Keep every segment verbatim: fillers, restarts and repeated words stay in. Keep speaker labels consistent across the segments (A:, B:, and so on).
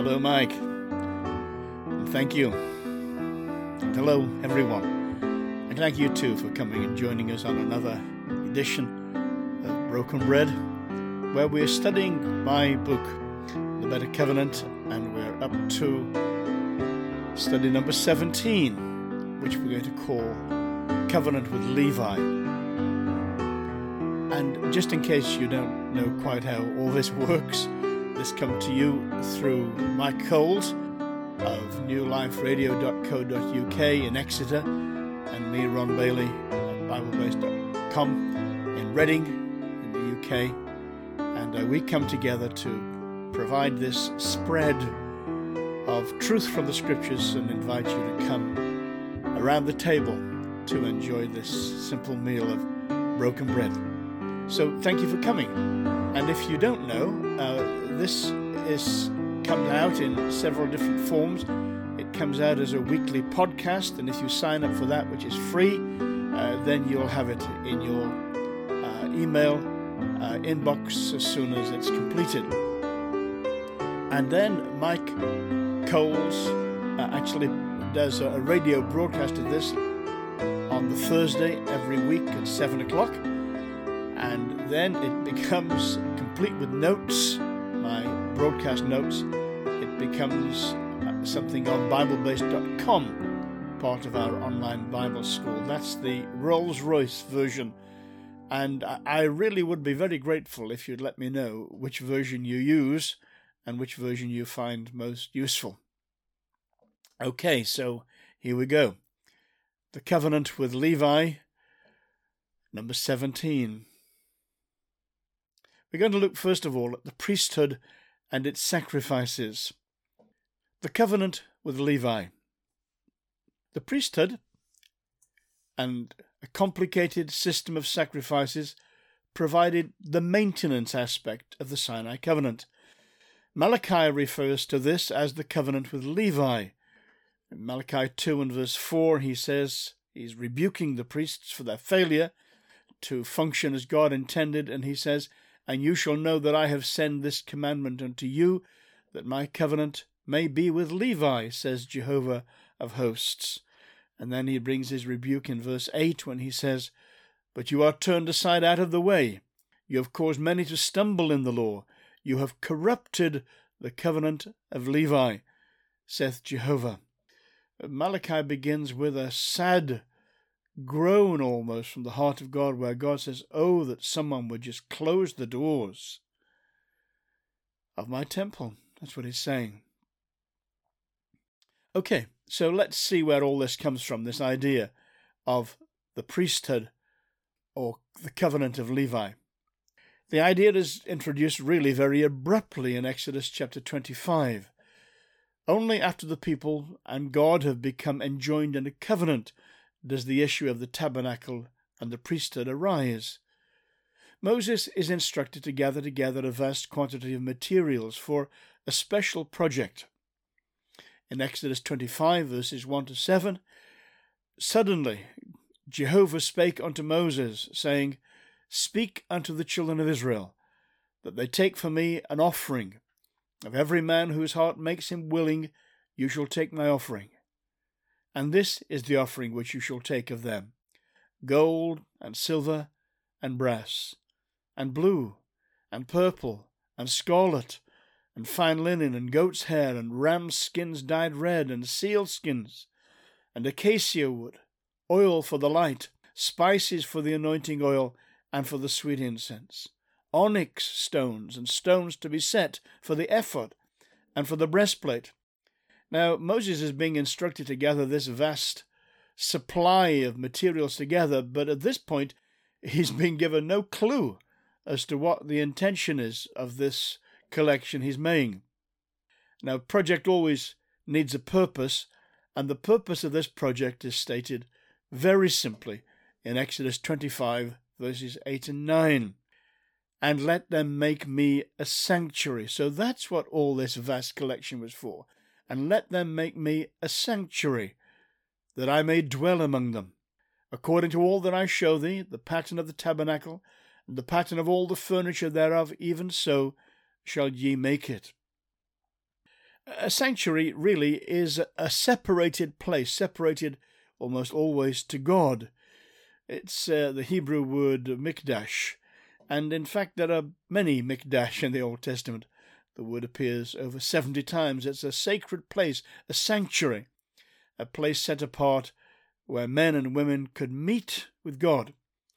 A: Hello, Mike. And thank you. And hello, everyone. And thank you, too, for coming and joining us on another edition of Broken Bread, where we're studying my book, The Better Covenant, and we're up to study number seventeen, which we're going to call Covenant with Levi. And just in case you don't know quite how all this works, this comes to you through Mike Coles of new life radio dot co dot uk in Exeter, and me, Ron Bailey, at bible base dot com in Reading in the U K. And uh, we come together to provide this spread of truth from the Scriptures and invite you to come around the table to enjoy this simple meal of broken bread. So thank you for coming. And if you don't know, uh, this is comes out in several different forms. It comes out as a weekly podcast, and if you sign up for that, which is free, uh, then you'll have it in your uh, email uh, inbox as soon as it's completed. And then Mike Coles uh, actually does a, a radio broadcast of this on the Thursday every week at seven o'clock. And then it becomes complete with notes, my broadcast notes. It becomes something on bible base dot com, part of our online Bible school. That's the Rolls-Royce version. And I really would be very grateful if you'd let me know which version you use and which version you find most useful. Okay, so here we go. The Covenant with Levi, number seventeen. We're going to look first of all at the priesthood and its sacrifices. The covenant with Levi. The priesthood and a complicated system of sacrifices provided the maintenance aspect of the Sinai covenant. Malachi refers to this as the covenant with Levi. In Malachi two and verse four, he says he's rebuking the priests for their failure to function as God intended, and he says, "And you shall know that I have sent this commandment unto you, that my covenant may be with Levi, says Jehovah of hosts." And then he brings his rebuke in verse eight when he says, "But you are turned aside out of the way. You have caused many to stumble in the law. You have corrupted the covenant of Levi, saith Jehovah." Malachi begins with a sad groan almost from the heart of God, where God says, "Oh, that someone would just close the doors of my temple." That's what he's saying. Okay, so let's see where all this comes from, this idea of the priesthood or the covenant of Levi. The idea is introduced really very abruptly in Exodus chapter twenty-five. Only after the people and God have become enjoined in a covenant does the issue of the tabernacle and the priesthood arise. Moses is instructed to gather together a vast quantity of materials for a special project. In Exodus twenty-five, verses one to seven, "Suddenly Jehovah spake unto Moses, saying, Speak unto the children of Israel, that they take for me an offering. Of every man whose heart makes him willing, you shall take my offering. And this is the offering which you shall take of them, gold, and silver, and brass, and blue, and purple, and scarlet, and fine linen, and goat's hair, and ram's skins dyed red, and seal skins, and acacia wood, oil for the light, spices for the anointing oil, and for the sweet incense, onyx stones, and stones to be set for the ephod, and for the breastplate." Now, Moses is being instructed to gather this vast supply of materials together, but at this point he's been given no clue as to what the intention is of this collection he's making. Now, project always needs a purpose, and the purpose of this project is stated very simply in Exodus twenty-five, verses eight and nine. "And let them make me a sanctuary." So that's what all this vast collection was for. "And let them make me a sanctuary, that I may dwell among them, according to all that I show thee, the pattern of the tabernacle, and the pattern of all the furniture thereof, even so shall ye make it." A sanctuary really is a separated place, separated almost always to God. It's uh, the Hebrew word mikdash, and in fact there are many mikdash in the Old Testament. The word appears over seventy times. It's a sacred place, a sanctuary, a place set apart where men and women could meet with God.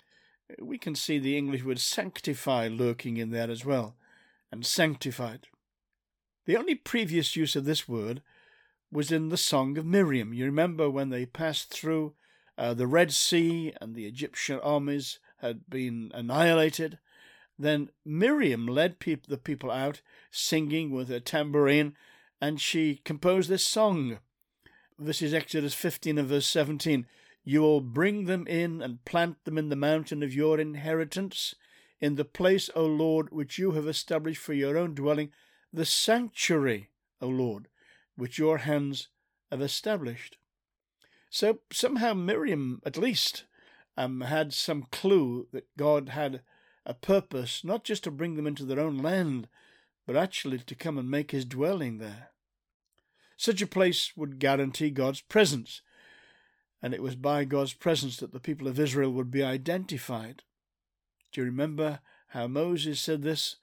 A: We can see the English word sanctify lurking in there as well, and sanctified. The only previous use of this word was in the Song of Miriam. You remember when they passed through uh, the Red Sea and the Egyptian armies had been annihilated. Then Miriam led peop- the people out singing with a tambourine, and she composed this song. This is Exodus fifteen and verse seventeen. You will bring them in and plant them in the mountain of your inheritance, in the place, O Lord, which you have established for your own dwelling, the sanctuary, O Lord, which your hands have established. So somehow Miriam, at least, um, had some clue that God had a purpose, not just to bring them into their own land, but actually to come and make his dwelling there. Such a place would guarantee God's presence, and it was by God's presence that the people of Israel would be identified. Do you remember how Moses said this?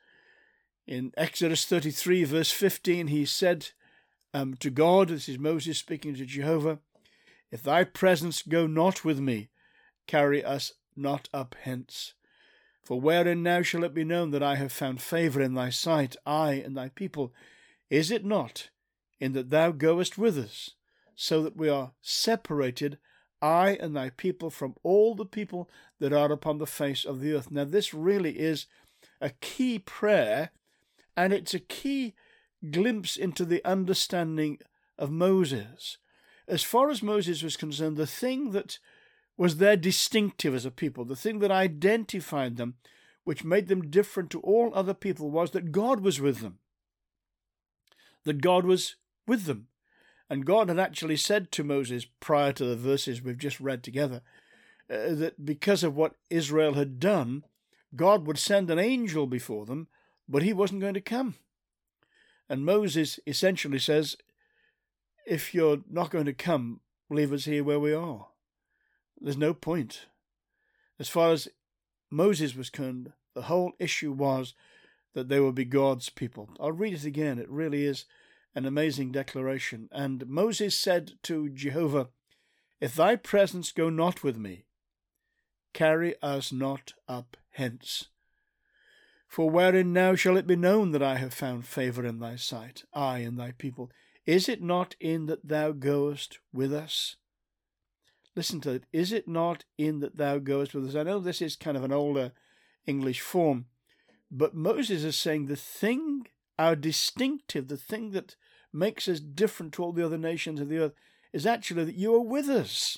A: In Exodus thirty-three, verse fifteen, he said um, to God, this is Moses speaking to Jehovah, if thy presence go not with me, carry us not up hence. For wherein now shall it be known that I have found favour in thy sight, I and thy people? Is it not in that thou goest with us, so that we are separated, I and thy people, from all the people that are upon the face of the earth? Now this really is a key prayer, and it's a key glimpse into the understanding of Moses. As far as Moses was concerned, the thing that was their distinctive as a people, the thing that identified them, which made them different to all other people, was that God was with them. That God was with them. And God had actually said to Moses, prior to the verses we've just read together, uh, that because of what Israel had done, God would send an angel before them, but he wasn't going to come. And Moses essentially says, if you're not going to come, leave us here where we are. There's no point. As far as Moses was concerned, the whole issue was that they would be God's people. I'll read it again. It really is an amazing declaration. And Moses said to Jehovah, if thy presence go not with me, carry us not up hence. For wherein now shall it be known that I have found favour in thy sight, I and thy people? Is it not in that thou goest with us? Listen to it. Is it not in that thou goest with us? I know this is kind of an older English form, but Moses is saying the thing, our distinctive, the thing that makes us different to all the other nations of the earth, is actually that you are with us,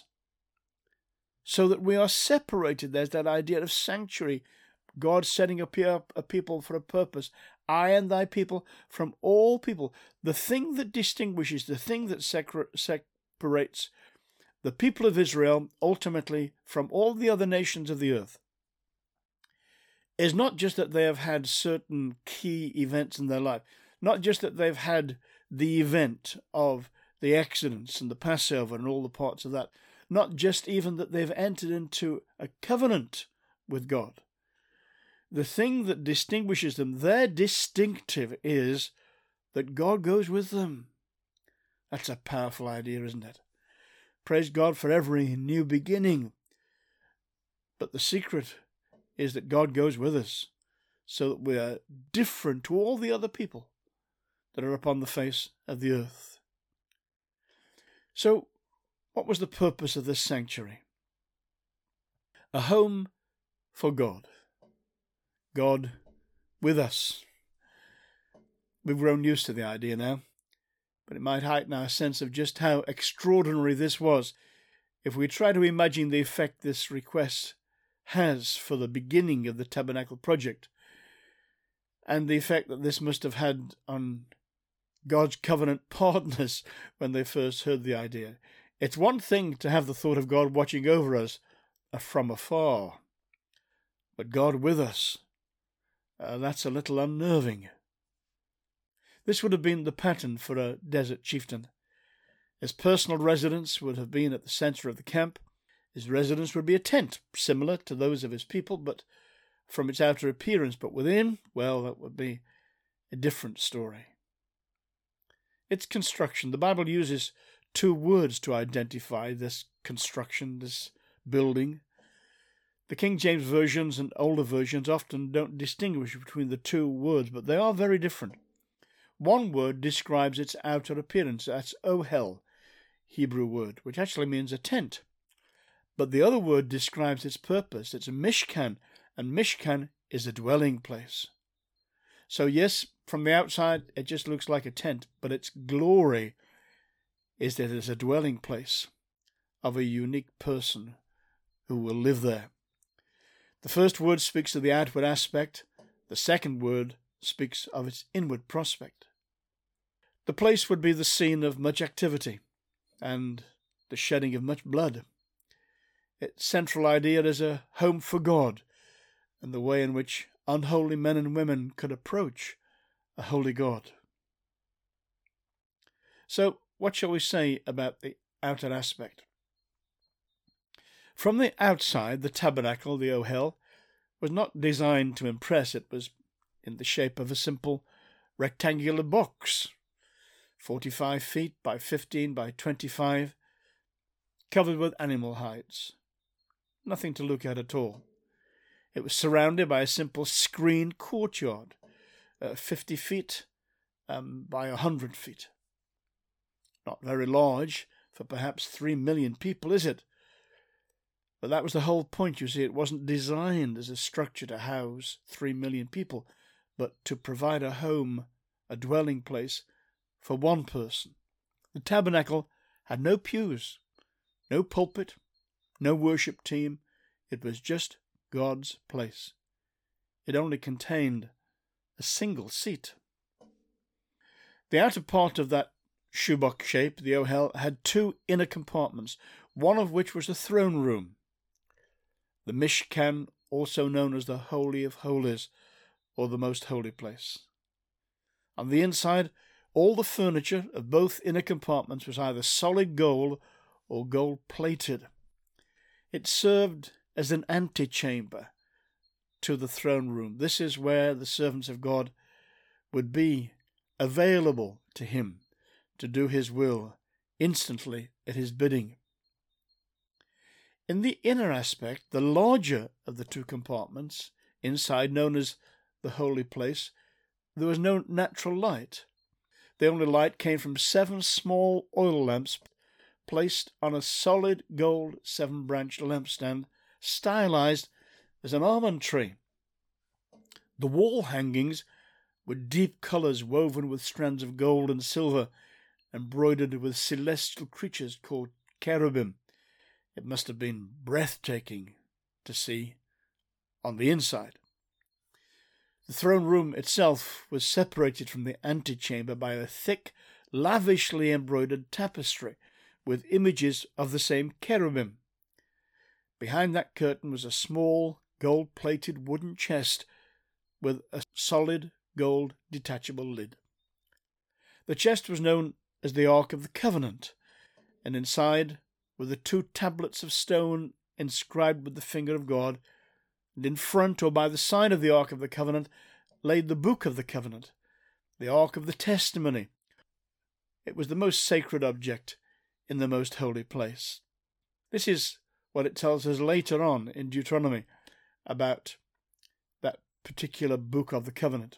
A: so that we are separated. There's that idea of sanctuary, God setting up a people for a purpose. I and thy people from all people. The thing that distinguishes, the thing that separates the people of Israel ultimately from all the other nations of the earth is not just that they have had certain key events in their life, not just that they've had the event of the Exodus and the Passover and all the parts of that, not just even that they've entered into a covenant with God. The thing that distinguishes them, their distinctive, is that God goes with them. That's a powerful idea, isn't it? Praise God for every new beginning. But the secret is that God goes with us, so that we are different to all the other people that are upon the face of the earth. So, what was the purpose of this sanctuary? A home for God. God with us. We've grown used to the idea now, but it might heighten our sense of just how extraordinary this was if we try to imagine the effect this request has for the beginning of the tabernacle project, and the effect that this must have had on God's covenant partners when they first heard the idea. It's one thing to have the thought of God watching over us from afar, but God with us, uh, that's a little unnerving. This would have been the pattern for a desert chieftain. His personal residence would have been at the centre of the camp. His residence would be a tent, similar to those of his people, but from its outer appearance, but within, well, that would be a different story. Its construction, the Bible uses two words to identify this construction, this building. The King James versions and older versions often don't distinguish between the two words, but they are very different. One word describes its outer appearance, that's ohel, Hebrew word, which actually means a tent. But the other word describes its purpose. It's a mishkan, and mishkan is a dwelling place. So yes, from the outside it just looks like a tent, but its glory is that it's a dwelling place of a unique person who will live there. The first word speaks of the outward aspect. The second word speaks of its inward prospect. The place would be the scene of much activity and the shedding of much blood. Its central idea is a home for God and the way in which unholy men and women could approach a holy God. So, what shall we say about the outer aspect? From the outside, the tabernacle, the ohel, was not designed to impress. It was in the shape of a simple rectangular box, forty-five feet by fifteen by twenty-five, covered with animal hides. Nothing to look at at all. It was surrounded by a simple screened courtyard, uh, fifty feet um, by one hundred feet. Not very large for perhaps three million people, is it? But that was the whole point, you see. It wasn't designed as a structure to house three million people, but to provide a home, a dwelling place for one person. The tabernacle had no pews, no pulpit, no worship team. It was just God's place. It only contained a single seat. The outer part of that shoebox shape, the ohel, had two inner compartments, one of which was the throne room. The Mishkan, also known as the Holy of Holies, or the Most Holy Place. On the inside, all the furniture of both inner compartments was either solid gold or gold-plated. It served as an antechamber to the throne room. This is where the servants of God would be available to him to do his will instantly at his bidding. In the inner aspect, the larger of the two compartments, inside known as the holy place, there was no natural light. The only light came from seven small oil lamps placed on a solid gold seven-branched lampstand, stylized as an almond tree. The wall hangings were deep colours woven with strands of gold and silver, embroidered with celestial creatures called cherubim. It must have been breathtaking to see on the inside. The throne room itself was separated from the antechamber by a thick, lavishly embroidered tapestry with images of the same cherubim. Behind that curtain was a small, gold-plated wooden chest with a solid gold detachable lid. The chest was known as the Ark of the Covenant, and inside were the two tablets of stone inscribed with the finger of God, and in front or by the side of the Ark of the Covenant laid the Book of the Covenant, the Ark of the Testimony. It was the most sacred object in the most holy place. This is what it tells us later on in Deuteronomy about that particular Book of the Covenant.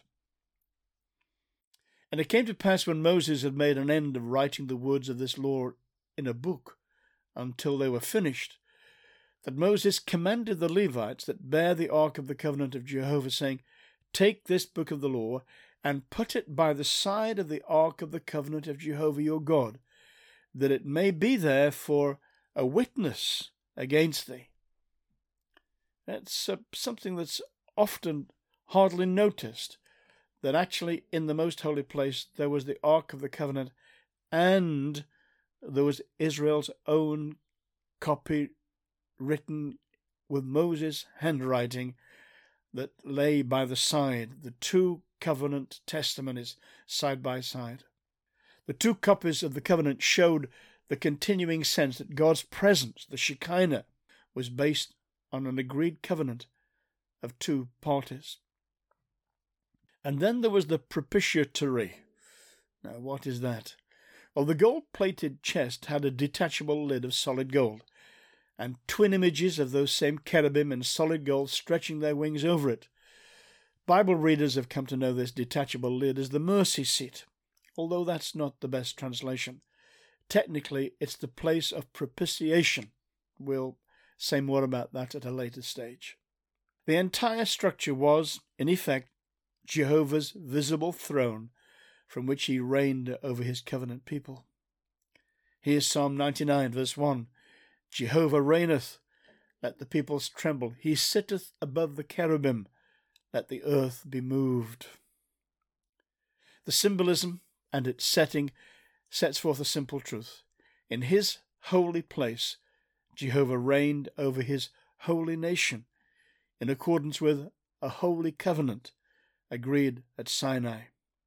A: And it came to pass when Moses had made an end of writing the words of this law in a book until they were finished, that Moses commanded the Levites that bear the ark of the covenant of Jehovah, saying, Take this book of the law, and put it by the side of the ark of the covenant of Jehovah your God, that it may be there for a witness against thee. That's uh, something that's often hardly noticed, that actually in the most holy place there was the ark of the covenant, and there was Israel's own copy written with Moses' handwriting that lay by the side, the two covenant testimonies side by side. The two copies of the covenant showed the continuing sense that God's presence, the Shekinah, was based on an agreed covenant of two parties. And then there was the propitiatory. Now, what is that? Well, the gold-plated chest had a detachable lid of solid gold, and twin images of those same cherubim in solid gold stretching their wings over it. Bible readers have come to know this detachable lid as the mercy seat, although that's not the best translation. Technically, it's the place of propitiation. We'll say more about that at a later stage. The entire structure was, in effect, Jehovah's visible throne from which he reigned over his covenant people. Here's Psalm ninety-nine, verse one. Jehovah reigneth, let the peoples tremble. He sitteth above the cherubim, let the earth be moved. The symbolism and its setting sets forth a simple truth. In his holy place, Jehovah reigned over his holy nation, in accordance with a holy covenant agreed at Sinai.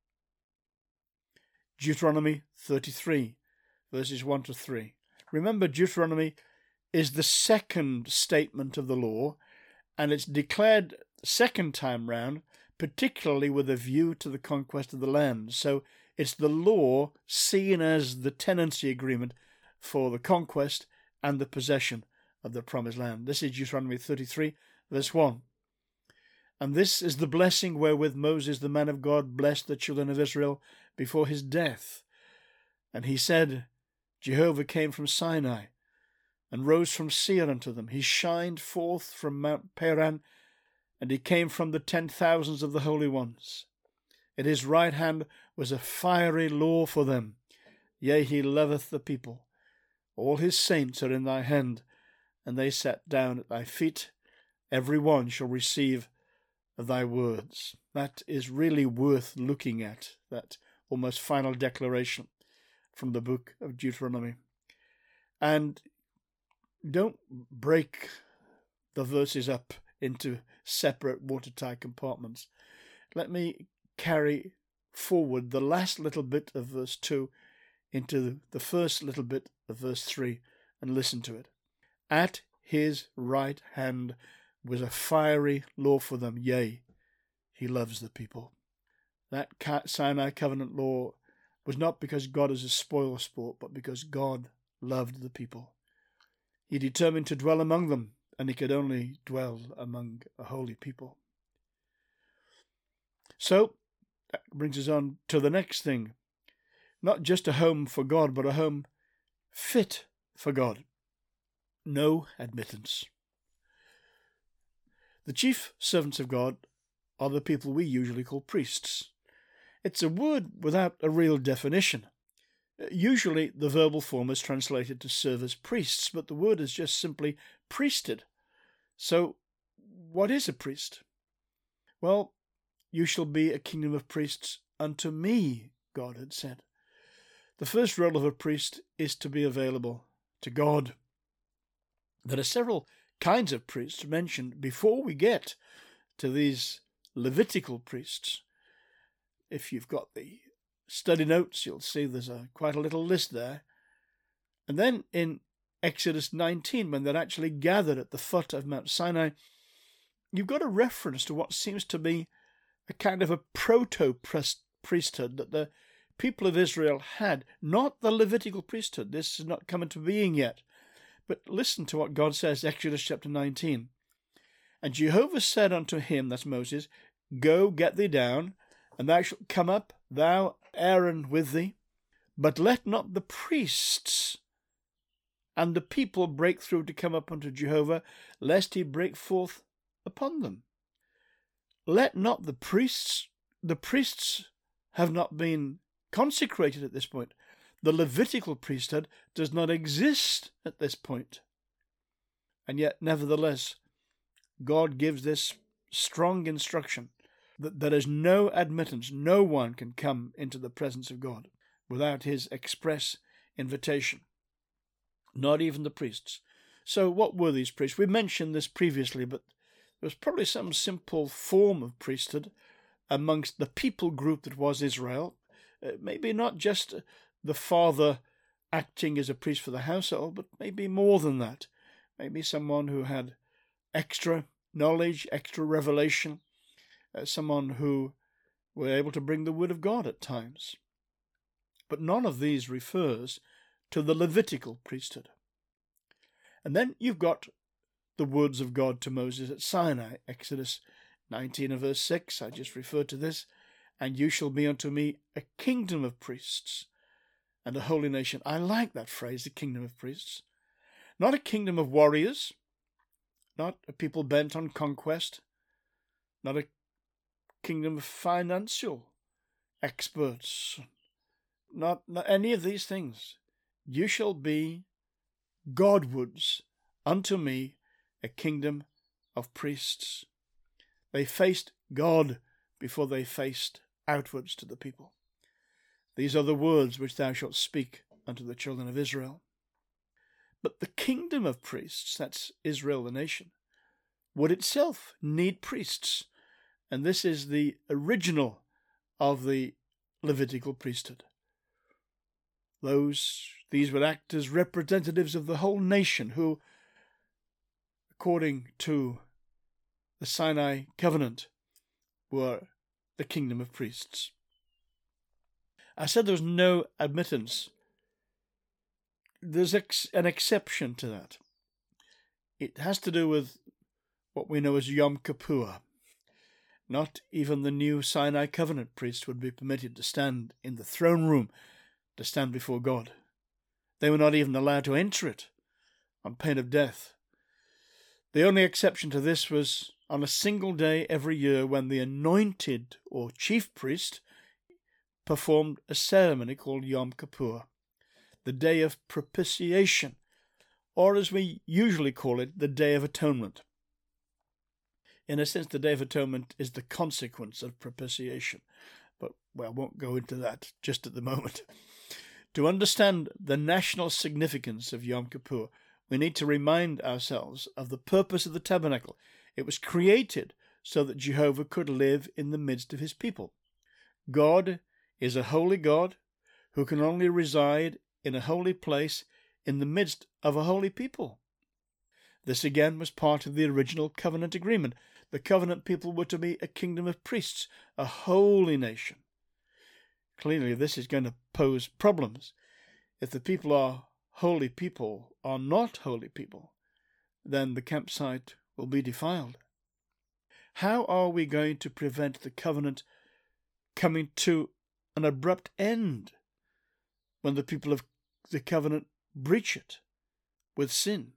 A: Deuteronomy thirty-three, verses one to three. Remember, Deuteronomy is the second statement of the law, and it's declared second time round, particularly with a view to the conquest of the land. So it's the law seen as the tenancy agreement for the conquest and the possession of the promised land. This is Deuteronomy thirty-three, verse one. And this is the blessing wherewith Moses, the man of God, blessed the children of Israel before his death. And he said, Jehovah came from Sinai, and rose from Seir unto them. He shined forth from Mount Paran, and he came from the ten thousands of the holy ones. At his right hand was a fiery law for them. Yea, he loveth the people. All his saints are in thy hand, and they sat down at thy feet. Every one shall receive of thy words. That is really worth looking at, that almost final declaration from the book of Deuteronomy. And don't break the verses up into separate watertight compartments. Let me carry forward the last little bit of verse two into the first little bit of verse three and listen to it. At his right hand was a fiery law for them, yea, he loves the people. That Sinai covenant law was not because God is a spoil sport, but because God loved the people. He determined to dwell among them, and he could only dwell among a holy people. So, that brings us on to the next thing. Not just a home for God, but a home fit for God. No admittance. The chief servants of God are the people we usually call priests. It's a word without a real definition. Usually the verbal form is translated to serve as priests, but the word is just simply priesthood. So, what is a priest? Well, you shall be a kingdom of priests unto me, God had said. The first role of a priest is to be available to God. There are several kinds of priests mentioned before we get to these Levitical priests. If you've got the study notes, you'll see there's a quite a little list there. And then in Exodus nineteen, when they're actually gathered at the foot of Mount Sinai, you've got a reference to what seems to be a kind of a proto-priesthood that the people of Israel had, not the Levitical priesthood. This has not come into being yet. But listen to what God says, Exodus chapter nineteen. And Jehovah said unto him, that's Moses, Go, get thee down, and thou shalt come up, thou, Aaron, with thee. But let not the priests and the people break through to come up unto Jehovah, lest he break forth upon them. Let not the priests, the priests have not been consecrated at this point. The Levitical priesthood does not exist at this point. And yet, nevertheless, God gives this strong instruction that there is no admittance, no one can come into the presence of God without his express invitation, not even the priests. So what were these priests? We mentioned this previously, but there was probably some simple form of priesthood amongst the people group that was Israel. Uh, maybe not just the father acting as a priest for the household, but maybe more than that. Maybe someone who had extra knowledge, extra revelation, uh, someone who were able to bring the word of God at times. But none of these refers to the Levitical priesthood. And then you've got the words of God to Moses at Sinai, Exodus nineteen and verse six, I just referred to this, and you shall be unto me a kingdom of priests and a holy nation. I like that phrase, the kingdom of priests. Not a kingdom of warriors, not a people bent on conquest, not a kingdom of financial experts, not, not any of these things. You shall be Godwards unto me a kingdom of priests. They faced God before they faced outwards to the people. These are the words which thou shalt speak unto the children of Israel. But the kingdom of priests, that's Israel the nation, would itself need priests. And this is the original of the Levitical priesthood. Those, these would act as representatives of the whole nation who, according to the Sinai covenant, were the kingdom of priests. I said there was no admittance. There's ex- an exception to that. It has to do with what we know as Yom Kippur. Not even the new Sinai covenant priest would be permitted to stand in the throne room, to stand before God. They were not even allowed to enter it, on pain of death. The only exception to this was on a single day every year when the anointed or chief priest performed a ceremony called Yom Kippur, the Day of Propitiation, or as we usually call it, the Day of Atonement. In a sense, the Day of Atonement is the consequence of propitiation, but well, I won't go into that just at the moment. To understand the national significance of Yom Kippur, we need to remind ourselves of the purpose of the tabernacle. It was created so that Jehovah could live in the midst of his people. God is a holy God who can only reside in a holy place in the midst of a holy people. This again was part of the original covenant agreement. The covenant people were to be a kingdom of priests, a holy nation. Clearly, this is going to pose problems. If the people are holy people are not holy people, then the campsite will be defiled. How are we going to prevent the covenant coming to an abrupt end when the people of the covenant breach it with sin?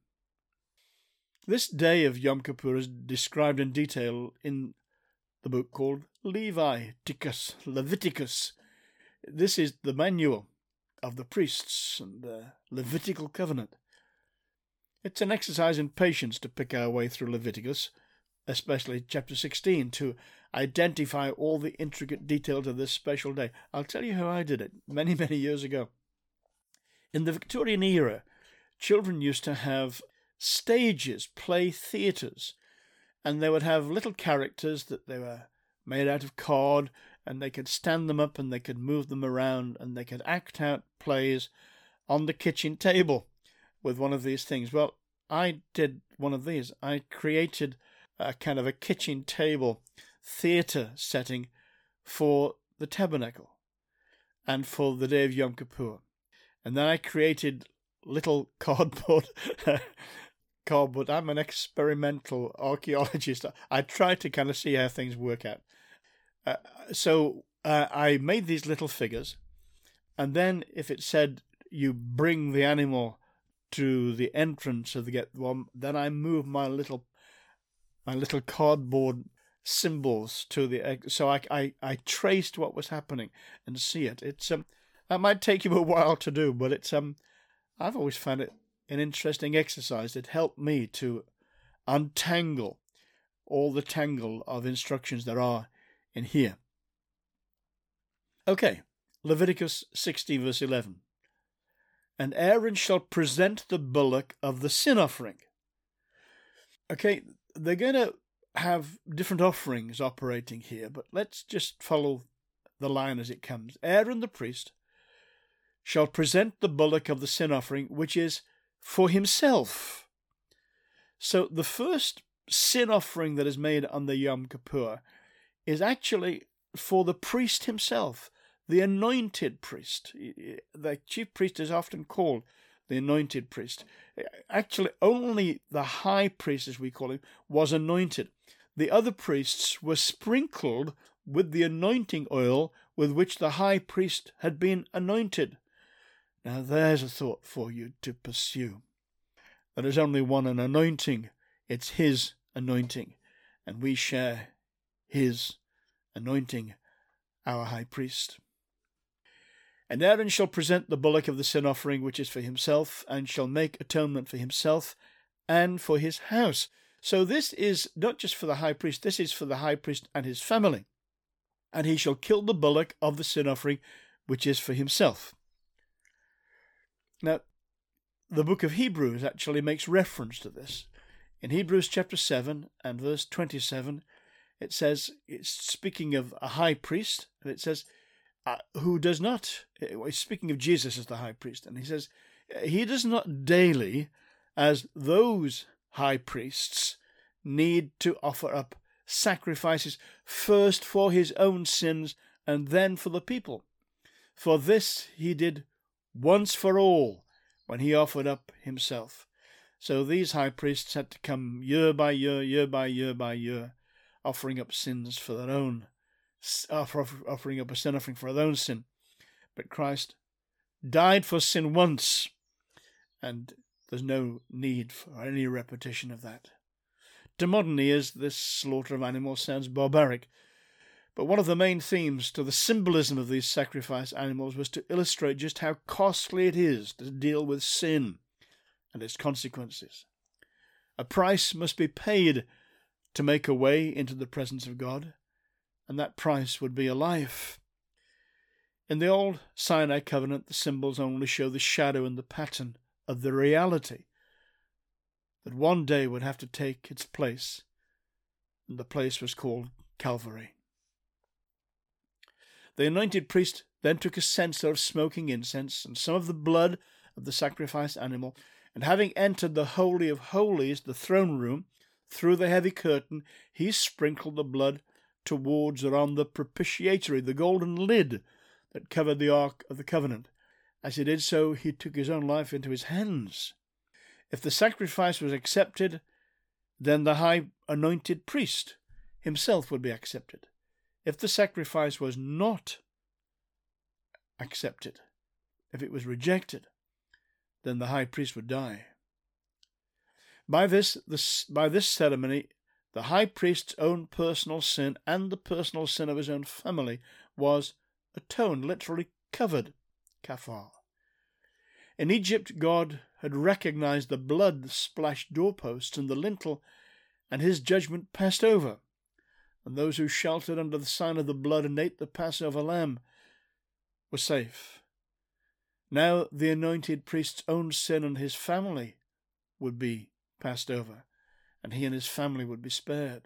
A: This day of Yom Kippur is described in detail in the book called Leviticus, Leviticus. This is the manual of the priests and the Levitical covenant. It's an exercise in patience to pick our way through Leviticus, especially chapter sixteen, to identify all the intricate details of this special day. I'll tell you how I did it many, many years ago. In the Victorian era, children used to have stages, play theatres, and they would have little characters that they were made out of card, and they could stand them up and they could move them around and they could act out plays on the kitchen table with one of these things. Well, I did one of these. I created a kind of a kitchen table theatre setting for the tabernacle and for the day of Yom Kippur. And then I created little cardboard cardboard. I'm an experimental archaeologist. I try to kind of see how things work out. Uh, so uh, I made these little figures, and then if it said you bring the animal to the entrance of the get one, then I moved my little my little cardboard symbols to the so I I, I traced what was happening and see it. It's um that might take you a while to do, but it's um I've always found it an interesting exercise. It helped me to untangle all the tangle of instructions there are in here. Okay, Leviticus sixteen verse eleven. And Aaron shall present the bullock of the sin offering. Okay, they're going to have different offerings operating here, but let's just follow the line as it comes. Aaron the priest shall present the bullock of the sin offering, which is for himself. So the first sin offering that is made on the Yom Kippur is actually for the priest himself, the anointed priest. The chief priest is often called the anointed priest. Actually, only the high priest, as we call him, was anointed. The other priests were sprinkled with the anointing oil with which the high priest had been anointed. Now there's a thought for you to pursue. There is only one an anointing. It's his anointing, and we share his anointing, our high priest. And Aaron shall present the bullock of the sin offering, which is for himself, and shall make atonement for himself and for his house. So this is not just for the high priest, this is for the high priest and his family. And he shall kill the bullock of the sin offering, which is for himself. Now, the book of Hebrews actually makes reference to this. In Hebrews chapter seven and verse twenty-seven, it says, it's speaking of a high priest, and it says, uh, who does not, it's speaking of Jesus as the high priest, and he says, he does not daily, as those high priests, need to offer up sacrifices, first for his own sins and then for the people. For this he did once for all when he offered up himself. So these high priests had to come year by year, year by year by year, offering up sins for their own, offering up a sin offering for their own sin. But Christ died for sin once, and there's no need for any repetition of that. To modern ears, this slaughter of animals sounds barbaric, but one of the main themes to the symbolism of these sacrifice animals was to illustrate just how costly it is to deal with sin and its consequences. A price must be paid to make a way into the presence of God, and that price would be a life. In the old Sinai covenant, the symbols only show the shadow and the pattern of the reality that one day would have to take its place, and the place was called Calvary. The anointed priest then took a censer of smoking incense and some of the blood of the sacrificed animal, and having entered the Holy of Holies, the throne room, through the heavy curtain, he sprinkled the blood towards or on the propitiatory, the golden lid that covered the Ark of the Covenant. As he did so, he took his own life into his hands. If the sacrifice was accepted, then the high anointed priest himself would be accepted. If the sacrifice was not accepted, if it was rejected, then the high priest would die. By this, this, by this ceremony, the high priest's own personal sin and the personal sin of his own family was atoned, literally covered, kafar. In Egypt, God had recognized the blood-splashed doorposts and the lintel, and his judgment passed over, and those who sheltered under the sign of the blood and ate the Passover lamb were safe. Now the anointed priest's own sin and his family would be passed over, and he and his family would be spared.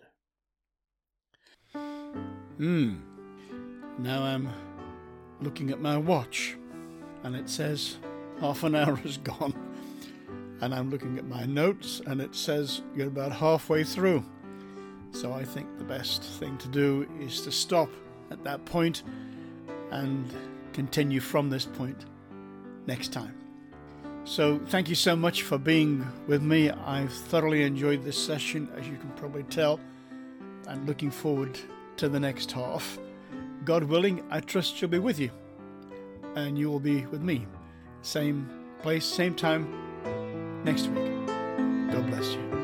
A: Hmm. Now I'm looking at my watch, and it says half an hour has gone. And I'm looking at my notes, and it says you're about halfway through. So I think the best thing to do is to stop at that point and continue from this point next time. So thank you so much for being with me. I've thoroughly enjoyed this session, as you can probably tell. I'm looking forward to the next half. God willing, I trust you'll be with you, and you will be with me. Same place, same time, next week. God bless you.